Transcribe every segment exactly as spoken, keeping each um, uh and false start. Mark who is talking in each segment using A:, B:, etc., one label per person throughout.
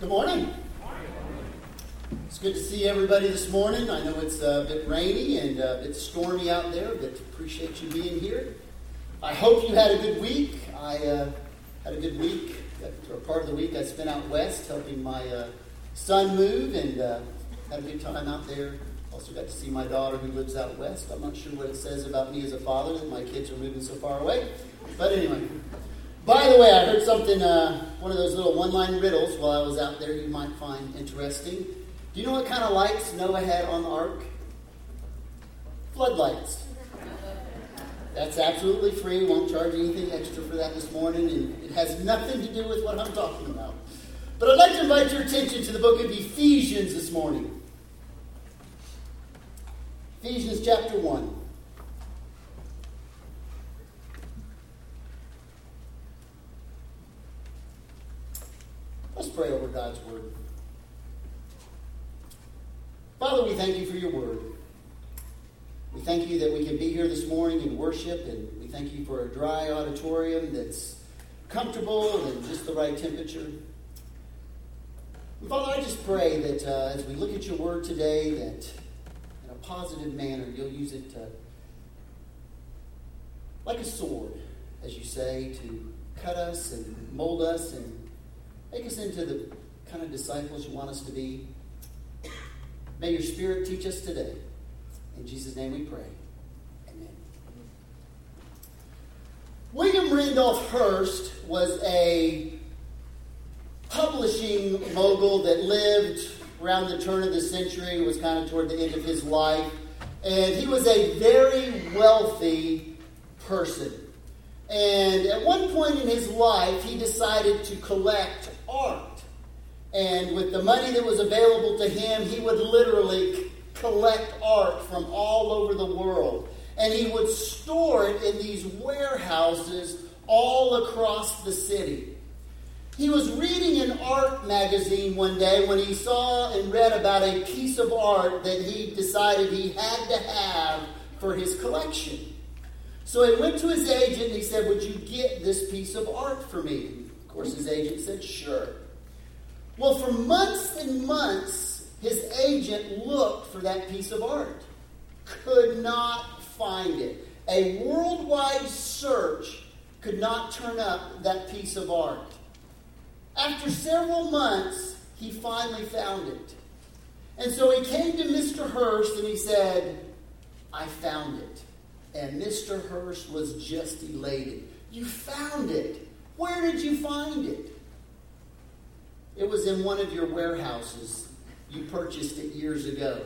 A: Good morning. It's good to see everybody this morning. I know it's a bit rainy and a bit stormy out there, but appreciate you being here. I hope you had a good week. I uh, had a good week. For part of the week I spent out west helping my uh, son move and uh, had a good time out there. Also got to see my daughter who lives out west. I'm not sure what it says about me as a father that my kids are moving so far away. But anyway. By the way, I heard something, uh, one of those little one-line riddles while I was out there you might find interesting. Do you know what kind of lights Noah had on the ark? Floodlights. That's absolutely free. Won't charge anything extra for that this morning. And it has nothing to do with what I'm talking about. But I'd like to invite your attention to the book of Ephesians this morning. Ephesians chapter one. Let's pray over God's word. Father, we thank you for your word. We thank you that we can be here this morning and worship, and we thank you for a dry auditorium that's comfortable and just the right temperature. And Father, I just pray that uh, as we look at your word today, that in a positive manner you'll use it to, like a sword, as you say, to cut us and mold us and make us into the kind of disciples you want us to be. May your Spirit teach us today. In Jesus' name we pray. Amen. William Randolph Hearst was a publishing mogul that lived around the turn of the century. It was kind of toward the end of his life. And he was a very wealthy person. And at one point in his life, he decided to collect art. And with the money that was available to him, he would literally c- collect art from all over the world. And he would store it in these warehouses all across the city. He was reading an art magazine one day when he saw and read about a piece of art that he decided he had to have for his collection. So he went to his agent and he said, "Would you get this piece of art for me?" Of course, his agent said, "Sure." Well, for months and months, his agent looked for that piece of art. Could not find it. A worldwide search could not turn up that piece of art. After several months, he finally found it. And so he came to Mister Hearst and he said, "I found it." And Mister Hearst was just elated. "You found it. Where did you find it?" "It was in one of your warehouses. You purchased it years ago."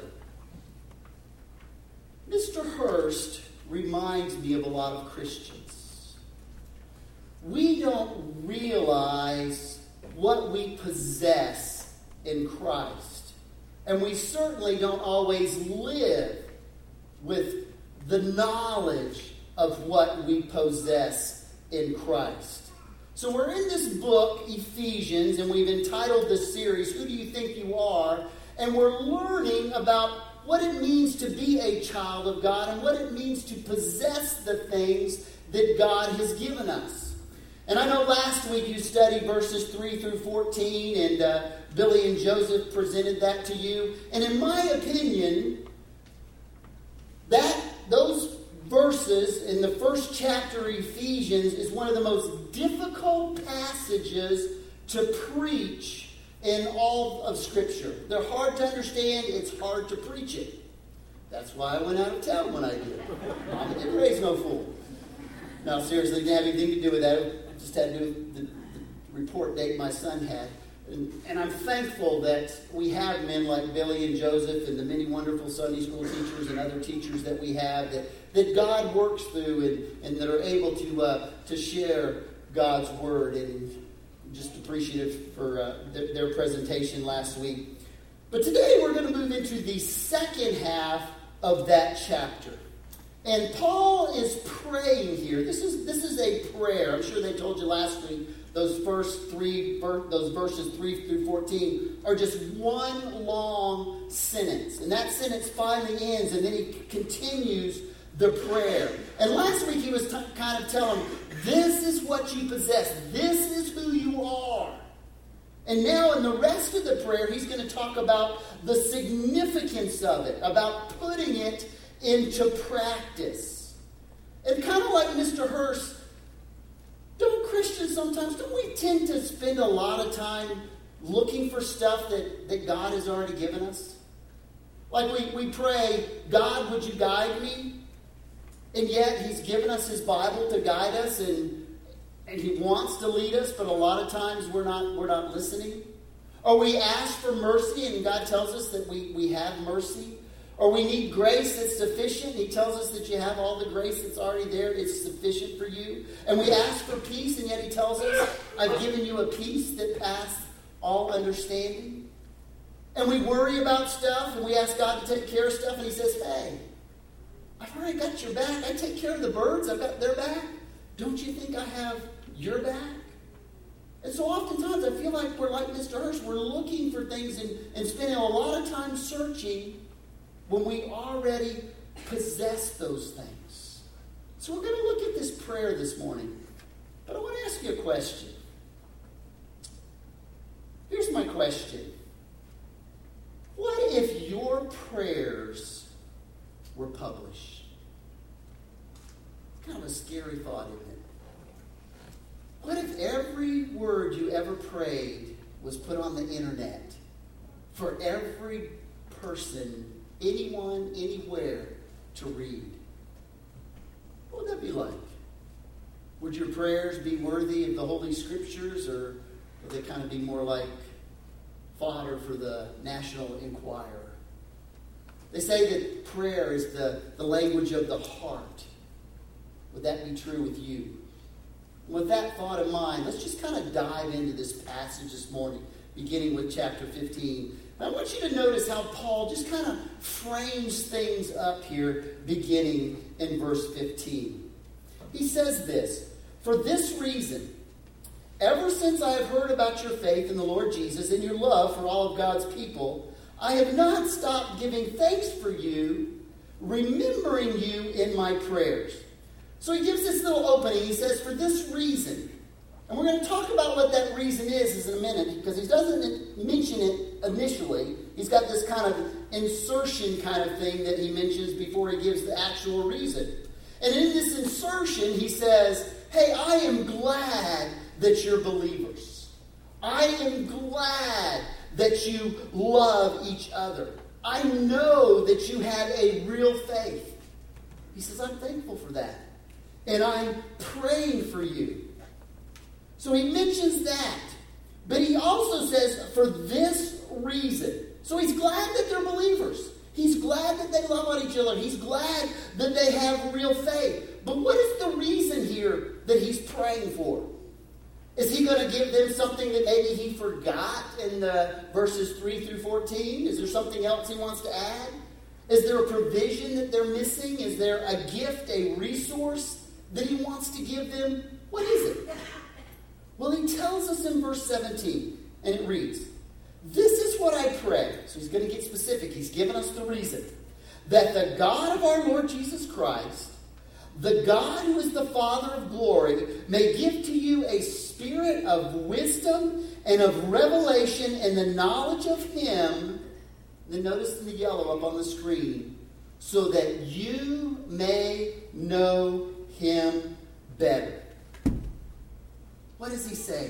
A: Mister Hearst reminds me of a lot of Christians. We don't realize what we possess in Christ. And we certainly don't always live with the knowledge of what we possess in Christ. So we're in this book, Ephesians, and we've entitled this series, "Who Do You Think You Are?" And we're learning about what it means to be a child of God and what it means to possess the things that God has given us. And I know last week you studied verses three through fourteen, and uh, Billy and Joseph presented that to you. And in my opinion, that those verses in the first chapter of Ephesians is one of the most difficult passages to preach in all of Scripture. They're hard to understand. It's hard to preach it. That's why I went out of town when I did. I didn't raise no fool. No, seriously, it didn't have anything to do with that. It just had to do with the, the report date my son had. And, and I'm thankful that we have men like Billy and Joseph and the many wonderful Sunday school teachers and other teachers that we have that, that God works through and, and that are able to uh, to share God's Word. And just appreciative for uh, th- their presentation last week. But today we're going to move into the second half of that chapter. And Paul is praying here. This is this is a prayer. I'm sure they told you last week. Those first three, those verses three through fourteen are just one long sentence. And that sentence finally ends, and then he continues the prayer. And last week he was t- kind of telling them, this is what you possess. This is who you are. And now in the rest of the prayer, he's going to talk about the significance of it, about putting it into practice. And kind of like Mister Hurst, don't Christians sometimes, don't we tend to spend a lot of time looking for stuff that, that God has already given us? Like we, we pray, God, would you guide me? And yet he's given us his Bible to guide us, and, and he wants to lead us, but a lot of times we're not, we're not listening. Or we ask for mercy, and God tells us that we, we have mercy. Or we need grace that's sufficient. He tells us that you have all the grace that's already there. It's sufficient for you. And we ask for peace, and yet he tells us, I've given you a peace that passes all understanding. And we worry about stuff, and we ask God to take care of stuff, and he says, hey, I've already got your back. I take care of the birds. I've got their back. Don't you think I have your back? And so oftentimes I feel like we're like Mister Hurst. We're looking for things and, and spending a lot of time searching when we already possess those things. So we're going to look at this prayer this morning. But I want to ask you a question. Here's my question. What if your prayers were published? Kind of a scary thought, isn't it? What if every word you ever prayed was put on the internet for every person, anyone, anywhere to read? What would that be like? Would your prayers be worthy of the Holy Scriptures, or would they kind of be more like fodder for the National Enquirer? They say that prayer is the, the language of the heart. Would that be true with you? With that thought in mind, let's just kind of dive into this passage this morning, beginning with chapter fifteen. I want you to notice how Paul just kind of frames things up here, beginning in verse fifteen. He says this, for this reason, ever since I have heard about your faith in the Lord Jesus and your love for all of God's people, I have not stopped giving thanks for you, remembering you in my prayers. So he gives this little opening. He says, for this reason. And we're going to talk about what that reason is in a minute, because he doesn't mention it initially. He's got this kind of insertion kind of thing that he mentions before he gives the actual reason. And in this insertion, he says, hey, I am glad that you're believers. I am glad that you love each other. I know that you have a real faith. He says, I'm thankful for that. And I'm praying for you. So he mentions that. But he also says, for this reason. So he's glad that they're believers. He's glad that they love on each other. He's glad that they have real faith. But what is the reason here that he's praying for? Is he going to give them something that maybe he forgot in the verses three through fourteen? Is there something else he wants to add? Is there a provision that they're missing? Is there a gift, a resource that he wants to give them? What is it? Well, he tells us in verse seventeen, and it reads, this is what I pray. So he's going to get specific. He's given us the reason. That the God of our Lord Jesus Christ, the God who is the Father of glory, may give to you a spirit of wisdom and of revelation and the knowledge of him. Then notice in the yellow up on the screen, so that you may know him better. What does he say?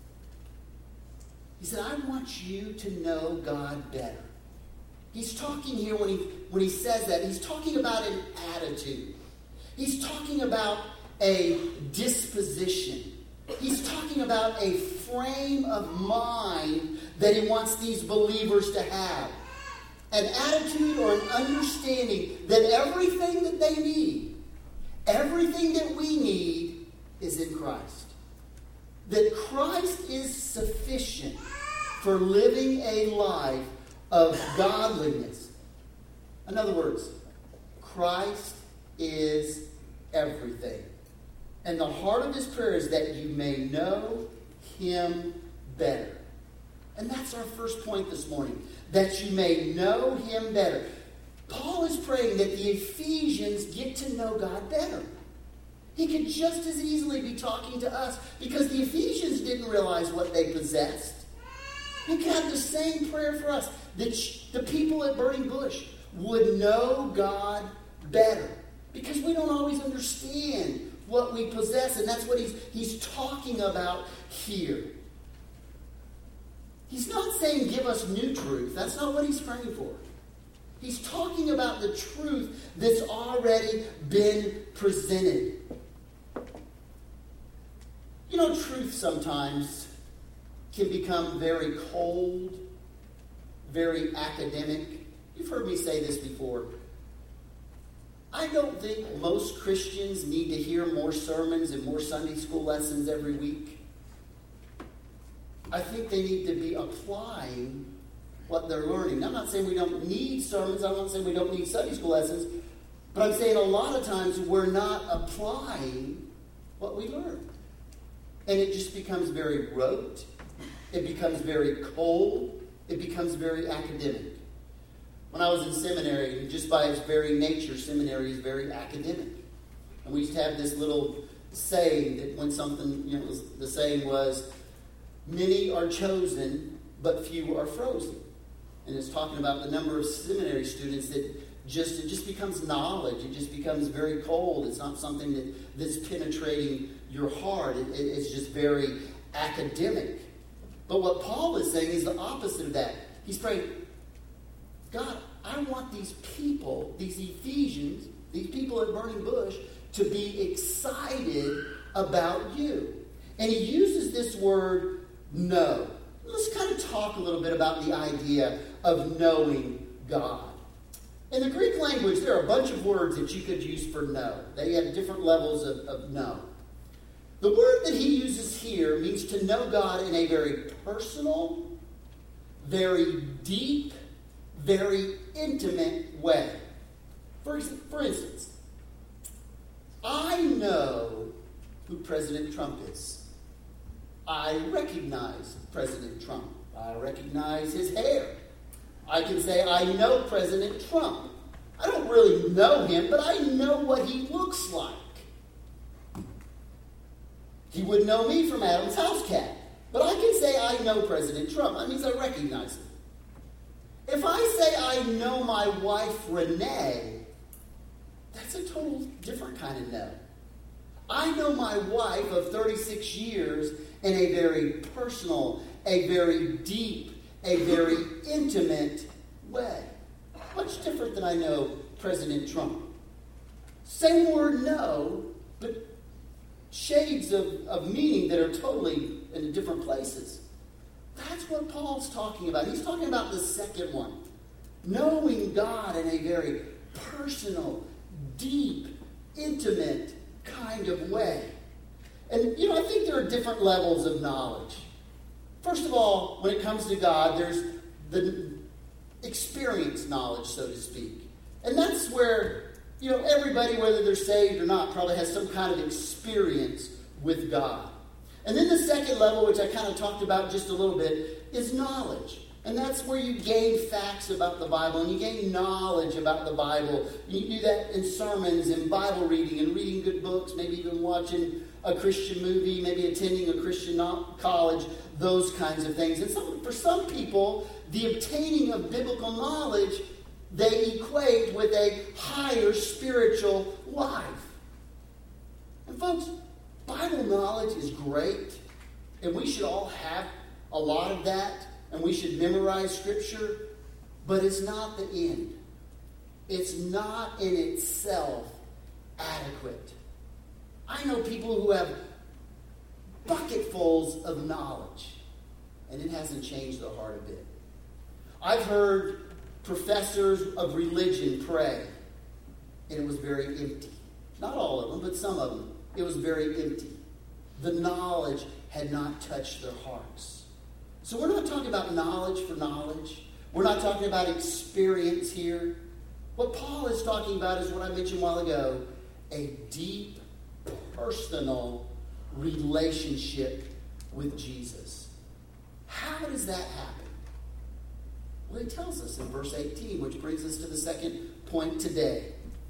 A: He said, I want you to know God better. He's talking here when he when he says that, he's talking about an attitude. He's talking about a disposition. He's talking about a frame of mind that he wants these believers to have. An attitude or an understanding that everything that they need, everything that we need is in Christ. That Christ is sufficient for living a life of godliness. In other words, Christ is everything. And the heart of his prayer is that you may know him better. And that's our first point this morning. That you may know him better. Paul is praying that the Ephesians get to know God better. He could just as easily be talking to us, because the Ephesians didn't realize what they possessed. He could have the same prayer for us. That the people at Burning Bush would know God better. Because we don't always understand what we possess. And that's what he's, he's talking about here. He's not saying give us new truth. That's not what he's praying for. He's talking about the truth that's already been presented. You know, truth sometimes can become very cold, very academic. You've heard me say this before. I don't think most Christians need to hear more sermons and more Sunday school lessons every week. I think they need to be applying what they're learning. Now, I'm not saying we don't need sermons. I'm not saying we don't need Sunday school lessons. But I'm saying a lot of times we're not applying what we learn. And it just becomes very rote. It becomes very cold. It becomes very academic. When I was in seminary, just by its very nature, seminary is very academic. And we used to have this little saying that when something, you know, the saying was, many are chosen, but few are frozen. And it's talking about the number of seminary students that just, it just becomes knowledge. It just becomes very cold. It's not something that, that's penetrating your heart. It, it, it's just very academic. But what Paul is saying is the opposite of that. He's praying, God, I want these people, these Ephesians, these people at Burning Bush, to be excited about you. And he uses this word, know. Let's kind of talk a little bit about the idea of knowing God. In the Greek language, there are a bunch of words that you could use for know. They have different levels of, of know. The word that he uses here means to know God in a very personal, very deep, very intimate way. For, for instance, I know who President Trump is. I recognize President Trump. I recognize his hair. I can say I know President Trump. I don't really know him, but I know what he looks like. He wouldn't know me from Adam's House Cat. But I can say I know President Trump. That means I recognize him. If I say I know my wife, Renee, that's a total different kind of know. I know my wife of thirty-six years in a very personal, a very deep, a very intimate way. Much different than I know President Trump. Same word know, but shades of, of meaning that are totally in different places. That's what Paul's talking about. He's talking about the second one. Knowing God in a very personal, deep, intimate kind of way. And, you know, I think there are different levels of knowledge. First of all, when it comes to God, there's the experience knowledge, so to speak. And that's where, you know, everybody, whether they're saved or not, probably has some kind of experience with God. And then the second level, which I kind of talked about just a little bit, is knowledge. And that's where you gain facts about the Bible and you gain knowledge about the Bible. You do that in sermons and Bible reading and reading good books, maybe even watching a Christian movie, maybe attending a Christian college, those kinds of things. And some, for some people, the obtaining of biblical knowledge, they equate with a higher spiritual life. And folks, Bible knowledge is great, and we should all have a lot of that, and we should memorize Scripture, but it's not the end. It's not in itself adequate. I know people who have bucketfuls of knowledge, and it hasn't changed their heart a bit. I've heard professors of religion pray, and it was very empty. Not all of them, but some of them. It was very empty. The knowledge had not touched their hearts. So we're not talking about knowledge for knowledge. We're not talking about experience here. What Paul is talking about is what I mentioned a while ago, a deep, personal relationship with Jesus. How does that happen? Well, he tells us in verse eighteen, which brings us to the second point today.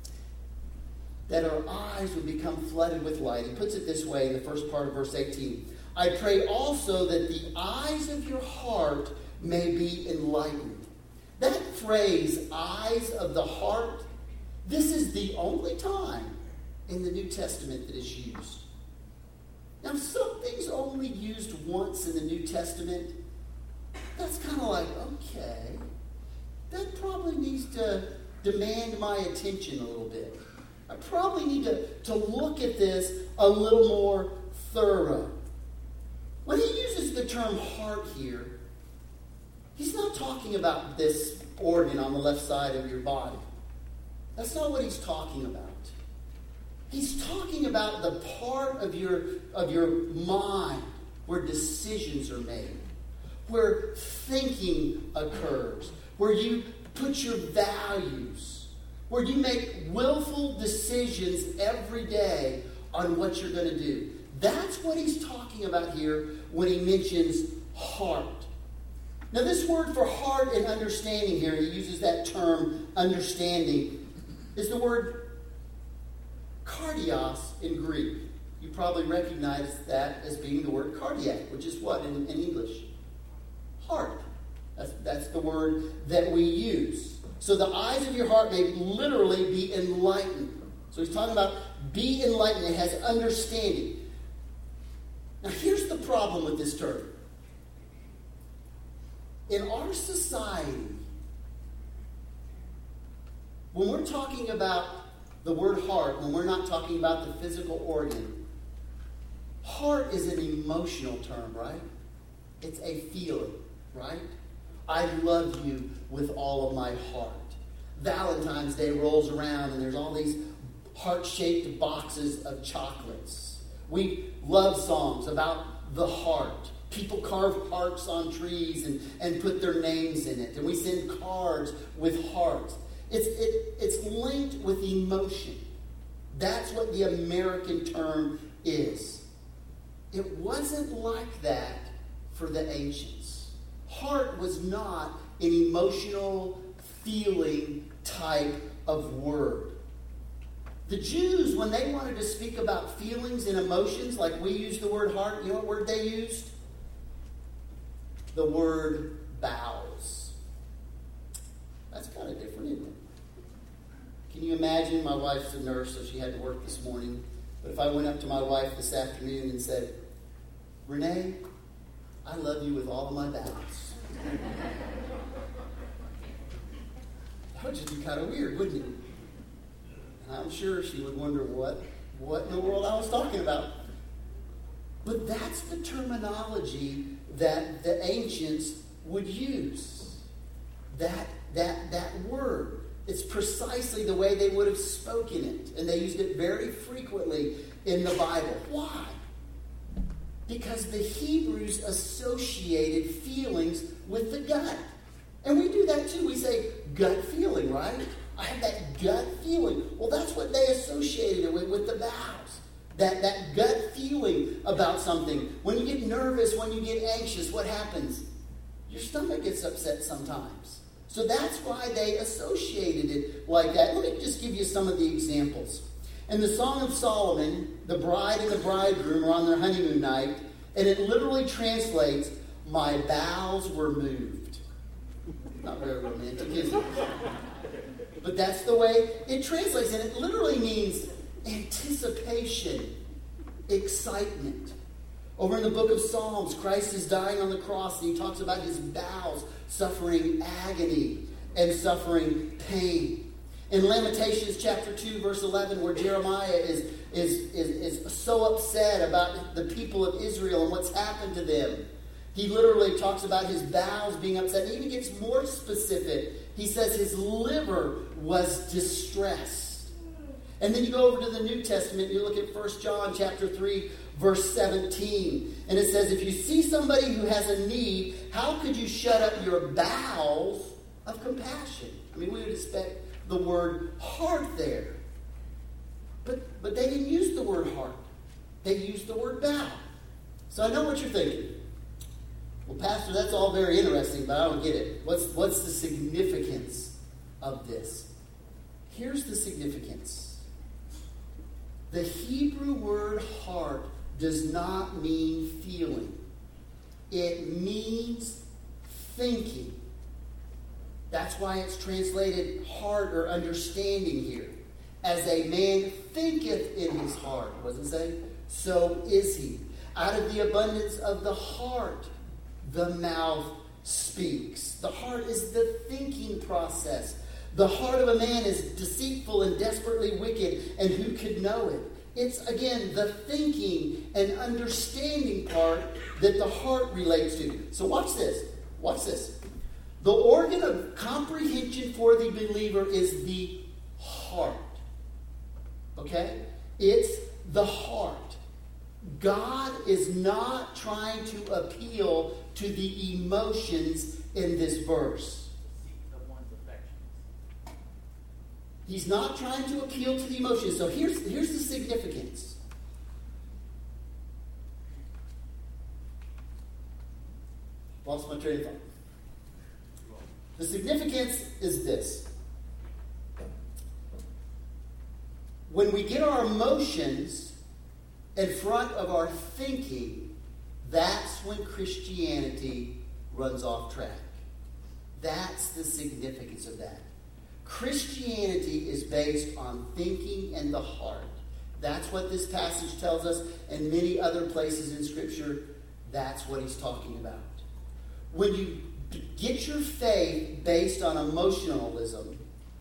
A: That our eyes would become flooded with light. He puts it this way in the first part of verse eighteen. I pray also that the eyes of your heart may be enlightened. That phrase, eyes of the heart, this is the only time in the New Testament that is used. Now, if something's only used once in the New Testament, that's kind of like, okay, that probably needs to demand my attention a little bit. I probably need to, to look at this a little more thorough. When he uses the term heart here, he's not talking about this organ on the left side of your body. That's not what he's talking about. He's talking about the part of your, of your mind where decisions are made, where thinking occurs, where you put your values, where you make willful decisions every day on what you're going to do. That's what he's talking about here when he mentions heart. Now, this word for heart and understanding here, he uses that term understanding, is the word cardios in Greek. You probably recognize that as being the word cardiac, which is what in, in English? Heart. That's, that's the word that we use. So the eyes of your heart may literally be enlightened. So he's talking about be enlightened. It has understanding. Now here's the problem with this term. In our society, when we're talking about the word heart, when we're not talking about the physical organ, heart is an emotional term, right? It's a feeling, right? I love you with all of my heart. Valentine's Day rolls around and there's all these heart-shaped boxes of chocolates. We love songs about the heart. People carve hearts on trees and, and put their names in it. And we send cards with hearts. It's, it, it's linked with emotion. That's what the American term is. It wasn't like that for the ancients. Heart was not an emotional, feeling type of word. The Jews, when they wanted to speak about feelings and emotions, like we use the word heart, you know what word they used? The word bowels. That's kind of different, isn't it? Can you imagine? My wife's a nurse, so she had to work this morning. But if I went up to my wife this afternoon and said, Renee, I love you with all of my bowels. That would just be kind of weird, wouldn't it? And I'm sure she would wonder what, what in the world I was talking about. But that's the terminology that the ancients would use. That, that, that word. It's precisely the way they would have spoken it. And they used it very frequently in the Bible. Why? Because the Hebrews associated feelings with the gut. And we do that too. We say gut feeling, right? I have that gut feeling. Well, that's what they associated it with, with the bowels. That, that gut feeling about something. When you get nervous, when you get anxious, what happens? Your stomach gets upset sometimes. So that's why they associated it like that. Let me just give you some of the examples. In the Song of Solomon, the bride and the bridegroom are on their honeymoon night, and it literally translates, my bowels were moved. Not very romantic, is it? But that's the way it translates, and it literally means anticipation, excitement. Over in the book of Psalms, Christ is dying on the cross, and he talks about his bowels suffering agony and suffering pain. In Lamentations chapter two, verse eleven, where Jeremiah is, is, is, is so upset about the people of Israel and what's happened to them, he literally talks about his bowels being upset. He even gets more specific. He says his liver was distressed. And then you go over to the New Testament and you look at First John chapter three, verse seventeen. And it says, if you see somebody who has a need, how could you shut up your bowels of compassion? I mean, we would expect the word heart there. But, but they didn't use the word heart. They used the word bow. So I know what you're thinking. Well, Pastor, that's all very interesting, but I don't get it. What's, what's the significance of this? Here's the significance. The Hebrew word heart does not mean feeling. It means thinking. That's why it's translated heart or understanding here. As a man thinketh in his heart, what does it say? So is he. Out of the abundance of the heart, the mouth speaks. The heart is the thinking process. The heart of a man is deceitful and desperately wicked, and who could know it? It's, again, the thinking and understanding part that the heart relates to. So watch this. Watch this. The organ of comprehension for the believer is the heart. Okay? It's the heart. God is not trying to appeal to the emotions in this verse. He's not trying to appeal to the emotions. So here's, here's the significance. Lost my train of thought. The significance is this. When we get our emotions in front of our thinking, that's when Christianity runs off track. That's the significance of that. Christianity is based on thinking and the heart. That's what this passage tells us, and many other places in Scripture, that's what he's talking about. When you get your faith based on emotionalism,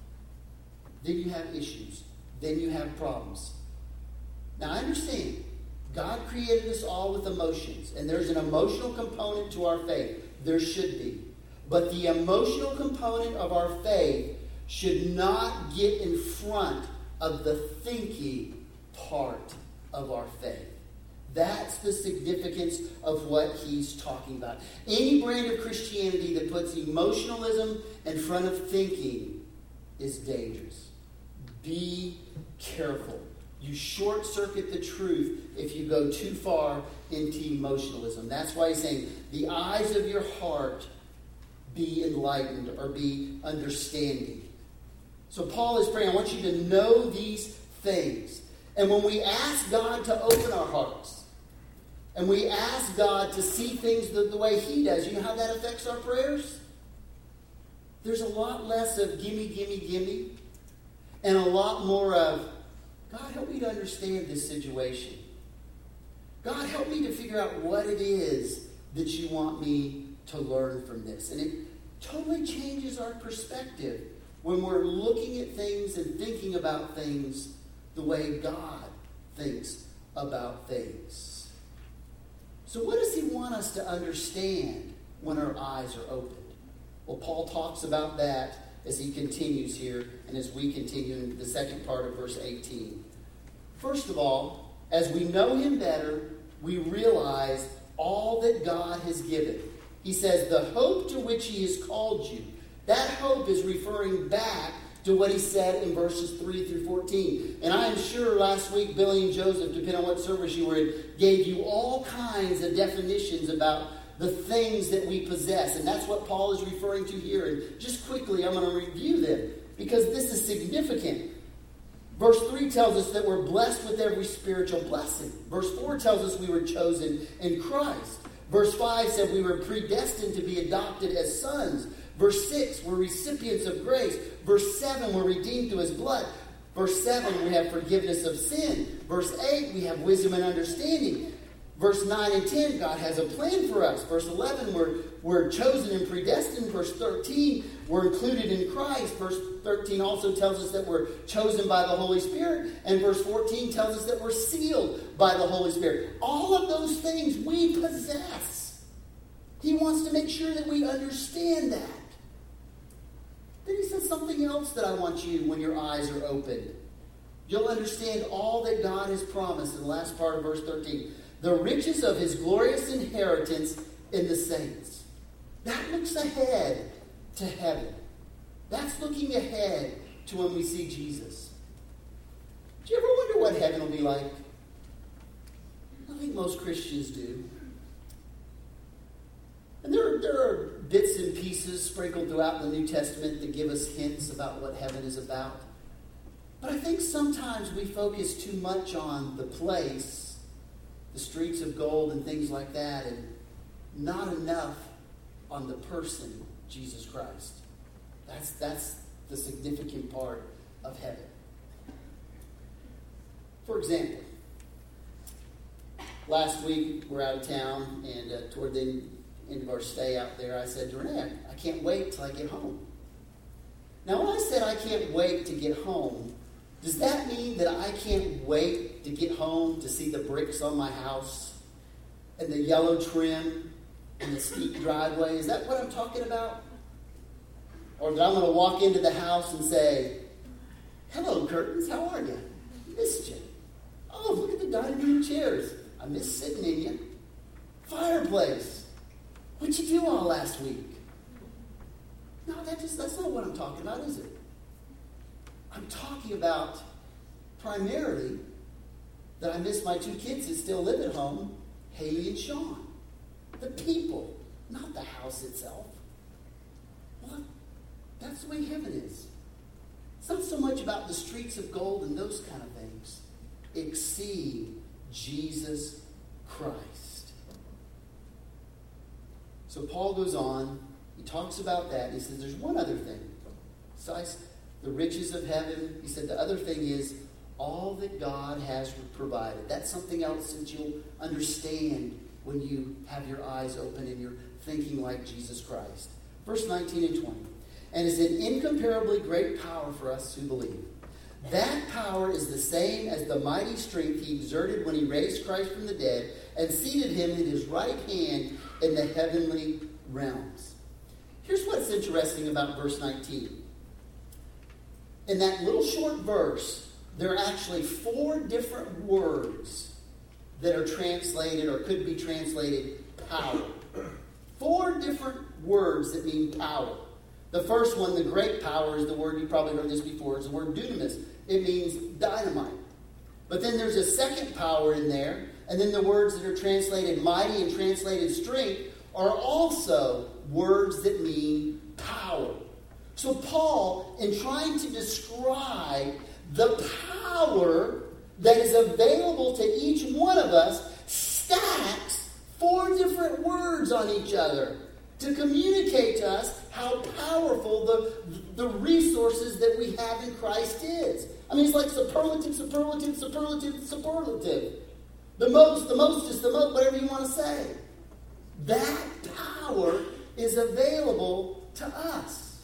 A: then you have issues. Then you have problems. Now, I understand. God created us all with emotions, and there's an emotional component to our faith. There should be. But the emotional component of our faith should not get in front of the thinking part of our faith. That's the significance of what he's talking about. Any brand of Christianity that puts emotionalism in front of thinking is dangerous. Be careful. You short-circuit the truth if you go too far into emotionalism. That's why he's saying, the eyes of your heart be enlightened or be understanding. So Paul is praying, I want you to know these things. And when we ask God to open our hearts, and we ask God to see things the, the way he does, you know how that affects our prayers? There's a lot less of gimme, gimme, gimme, and a lot more of, God, help me to understand this situation. God, help me to figure out what it is that you want me to learn from this. And it totally changes our perspective when we're looking at things and thinking about things the way God thinks about things. So what does he want us to understand when our eyes are opened? Well, Paul talks about that as he continues here and as we continue in the second part of verse eighteen. First of all, as we know him better, we realize all that God has given. He says, the hope to which he has called you. That hope is referring back to what he said in verses three through fourteen. And I am sure last week, Billy and Joseph, depending on what service you were in, gave you all kinds of definitions about the things that we possess. And that's what Paul is referring to here. And just quickly, I'm going to review them because this is significant. Verse three tells us that we're blessed with every spiritual blessing. Verse four tells us we were chosen in Christ. Verse five said we were predestined to be adopted as sons. Verse six, we're recipients of grace. Verse seven, we're redeemed through his blood. Verse seven, we have forgiveness of sin. Verse eight, we have wisdom and understanding. Verse nine and ten, God has a plan for us. Verse eleven, we're, we're chosen and predestined. Verse thirteen, we're included in Christ. Verse thirteen also tells us that we're chosen by the Holy Spirit. And verse fourteen tells us that we're sealed by the Holy Spirit. All of those things we possess. He wants to make sure that we understand that. Then he says something else that I want you, when your eyes are opened. You'll understand all that God has promised in the last part of verse thirteen. The riches of his glorious inheritance in the saints. That looks ahead to heaven. That's looking ahead to when we see Jesus. Do you ever wonder what heaven will be like? I think most Christians do. And there, there are bits and pieces sprinkled throughout the New Testament that give us hints about what heaven is about. But I think sometimes we focus too much on the place, the streets of gold and things like that, and not enough on the person, Jesus Christ. That's, that's the significant part of heaven. For example, last week we're out of town, and uh, toward the end of our stay out there, I said to Renee, I can't wait till I get home. Now, when I said I can't wait to get home, does that mean that I can't wait to get home to see the bricks on my house and the yellow trim and the steep driveway? Is that what I'm talking about? Or that I'm going to walk into the house and say, hello, curtains, how are you? Missed you. Oh, look at the dining room chairs. I miss sitting in you. Fireplace. What'd you do all last week? No, that just, that's not what I'm talking about, is it? I'm talking about primarily that I miss my two kids that still live at home, Haley and Sean. The people, not the house itself. Well, that's the way heaven is. It's not so much about the streets of gold and those kind of things. Exceed Jesus Christ. So Paul goes on. He talks about that. He says there's one other thing. Besides the riches of heaven, he said the other thing is all that God has provided. That's something else that you'll understand when you have your eyes open and you're thinking like Jesus Christ. Verse nineteen and twenty. And is an incomparably great power for us who believe. That power is the same as the mighty strength he exerted when he raised Christ from the dead and seated him in his right hand in the heavenly realms. Here's what's interesting about verse nineteen. In that little short verse, there are actually four different words that are translated or could be translated power. Four different words that mean power. The first one, the great power, is the word, you probably heard this before, is the word dunamis. It means dynamite. But then there's a second power in there, and then the words that are translated mighty and translated strength are also words that mean power. So Paul, in trying to describe the power that is available to each one of us, stacks four different words on each other to communicate to us how powerful the, the resources that we have in Christ is. I mean, it's like superlative, superlative, superlative, superlative. The most, the most is the most, whatever you want to say. That power is available to us.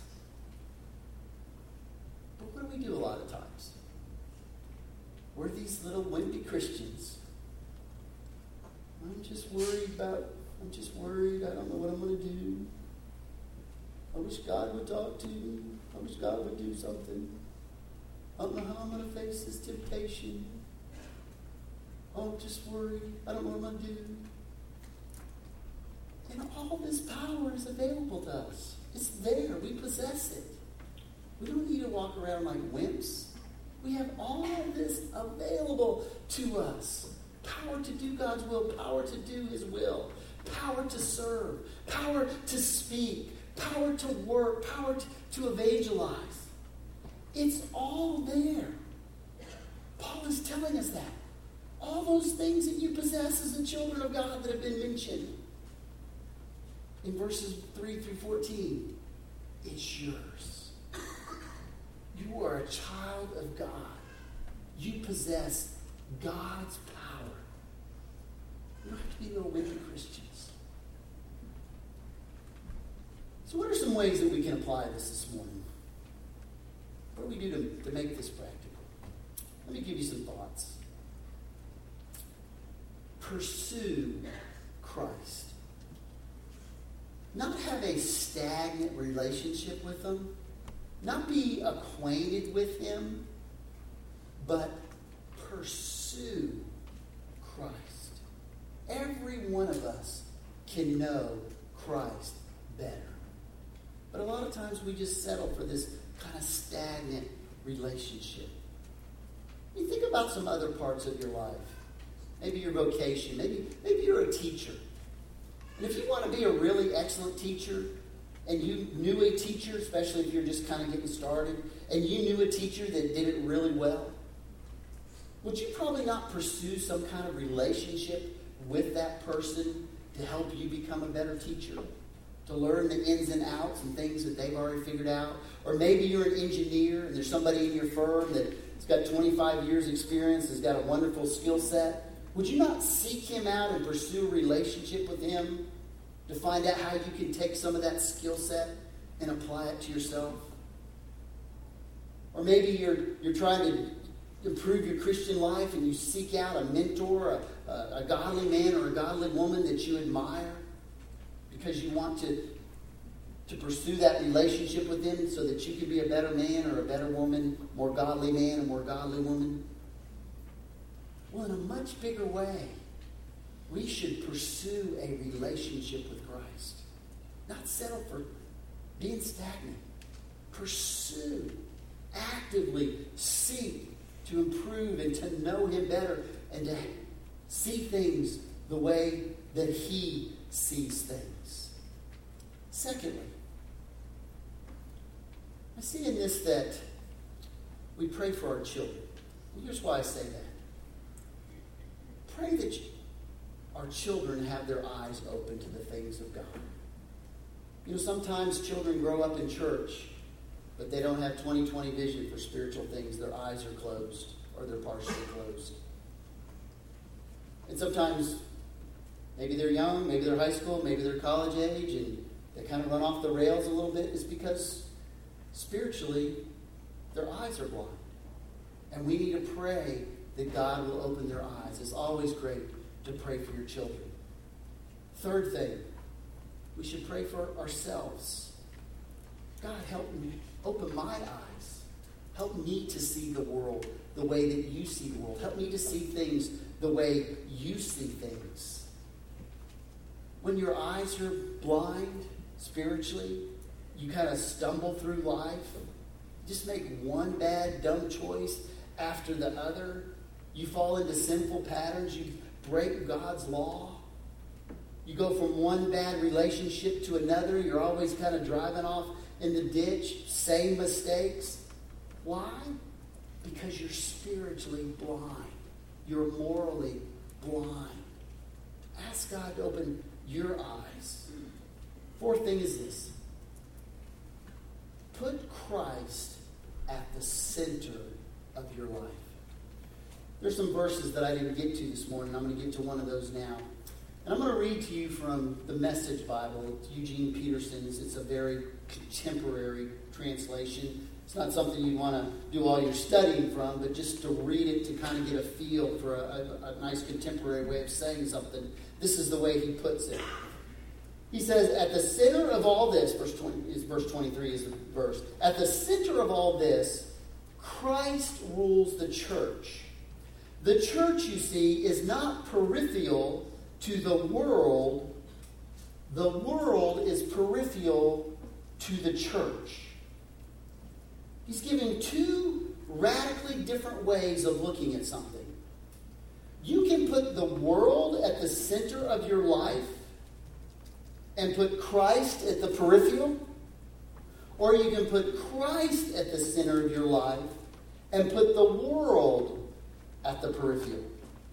A: But what do we do a lot of times? We're these little wimpy Christians. I'm just worried about, I'm just worried, I don't know what I'm going to do. I wish God would talk to me. I wish God would do something. I don't know how I'm going to face this temptation. Oh, I'm just worried. I don't know what I'm going to do. And all this power is available to us. It's there. We possess it. We don't need to walk around like wimps. We have all this available to us. Power to do God's will. Power to do His will. Power to serve. Power to speak. Power to work. Power to, to evangelize. It's all there. Paul is telling us that. All those things that you possess as the children of God that have been mentioned in verses three through fourteen, it's yours. You are a child of God. You possess God's power. You don't have to be little wimpy Christians. So what are some ways that we can apply this this morning? What do we do to, to make this practical? Let me give you some thoughts. Pursue Christ. Not have a stagnant relationship with Him. Not be acquainted with Him. But pursue Christ. Every one of us can know Christ better. But a lot of times we just settle for this kind of stagnant relationship. You think about some other parts of your life. Maybe your vocation. Maybe, maybe you're a teacher. And if you want to be a really excellent teacher, and you knew a teacher, especially if you're just kind of getting started, and you knew a teacher that did it really well, would you probably not pursue some kind of relationship with that person to help you become a better teacher, to learn the ins and outs and things that they've already figured out. Or maybe you're an engineer and there's somebody in your firm that's got twenty-five years experience, has got a wonderful skill set. Would you not seek him out and pursue a relationship with him to find out how you can take some of that skill set and apply it to yourself? Or maybe you're you're trying to improve your Christian life and you seek out a mentor, a, a, a godly man or a godly woman that you admire because you want to, to pursue that relationship with them so that you can be a better man or a better woman, more godly man or more godly woman. Well, in a much bigger way, we should pursue a relationship with Christ. Not settle for being stagnant. Pursue, actively seek to improve and to know him better and to see things the way that he sees things. Secondly, I see in this that we pray for our children. Here's why I say that. Pray that our children have their eyes open to the things of God. You know, sometimes children grow up in church, but they don't have twenty twenty vision for spiritual things. Their eyes are closed, or they're partially closed. And sometimes, maybe they're young, maybe they're high school, maybe they're college age, and they kind of run off the rails a little bit. It's because spiritually, their eyes are blind. And we need to pray that God will open their eyes. It's always great to pray for your children. Third thing, we should pray for ourselves. God, help me. Open my eyes. Help me to see the world the way that you see the world. Help me to see things the way you see things. When your eyes are blind spiritually, you kind of stumble through life. Just make one bad, dumb choice after the other. You fall into sinful patterns. You break God's law. You go from one bad relationship to another. You're always kind of driving off in the ditch. Same mistakes. Why? Because you're spiritually blind. You're morally blind. Ask God to open your eyes. Fourth thing is this. Put Christ at the center of your life. There's some verses that I didn't get to this morning. I'm going to get to one of those now. And I'm going to read to you from the Message Bible. It's Eugene Peterson's. It's a very contemporary translation. It's not something you want to do all your studying from, but just to read it to kind of get a feel for a, a, a nice contemporary way of saying something. This is the way he puts it. He says, at the center of all this, verse twenty is verse twenty-three is the verse. At the center of all this, Christ rules the church. The church, you see, is not peripheral to the world. The world is peripheral to the church. He's giving two radically different ways of looking at something. You can put the world at the center of your life and put Christ at the peripheral, or you can put Christ at the center of your life and put the world at the peripheral.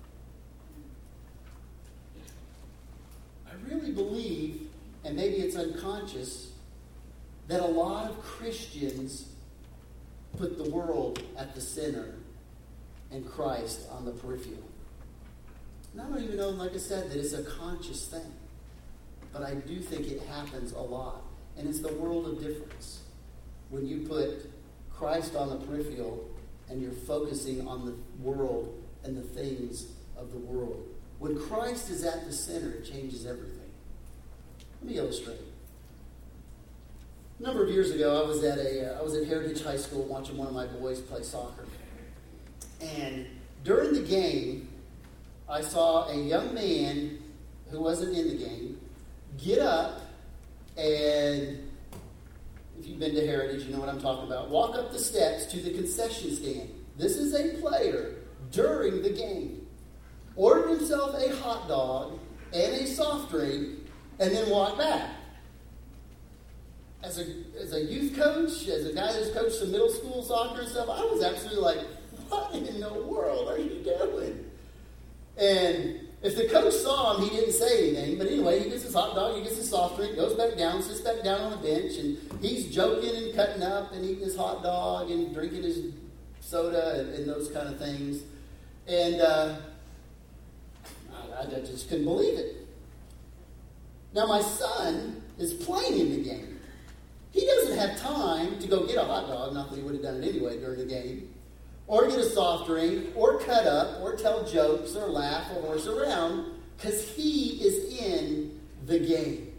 A: I really believe, and maybe it's unconscious, that a lot of Christians put the world at the center and Christ on the peripheral. And I don't even know, like I said, that it's a conscious thing. But I do think it happens a lot. And it's the world of difference. When you put Christ on the peripheral and you're focusing on the world and the things of the world. When Christ is at the center, it changes everything. Let me illustrate. A number of years ago, I was at a uh, I was at Heritage High School watching one of my boys play soccer. And during the game, I saw a young man who wasn't in the game get up and, if you've been to Heritage, you know what I'm talking about, walk up the steps to the concession stand. This is a player during the game. Ordered himself a hot dog and a soft drink and then walked back. As a, as a youth coach, as a guy who's coached some middle school soccer and stuff, I was absolutely like, what in the world are you doing? And if the coach saw him, he didn't say anything. But anyway, he gets his hot dog, he gets his soft drink, goes back down, sits back down on the bench, and he's joking and cutting up and eating his hot dog and drinking his soda and, and those kind of things. And uh, I, I just couldn't believe it. Now, my son is playing in the game. He doesn't have time to go get a hot dog, not that he would have done it anyway during the game, or get a soft drink, or cut up, or tell jokes, or laugh, or horse around, because he is in the game.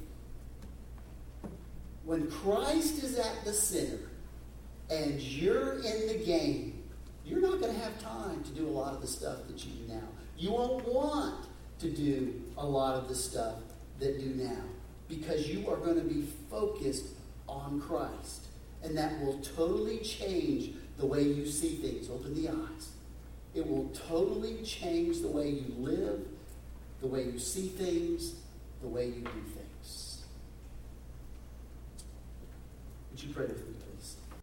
A: When Christ is at the center, and you're in the game, you're not going to have time to do a lot of the stuff that you do now. You won't want to do a lot of the stuff that do now, because you are going to be focused on Christ. And that will totally change the way you see things. Open the eyes. It will totally change the way you live, the way you see things, the way you do things. Would you pray with me, please?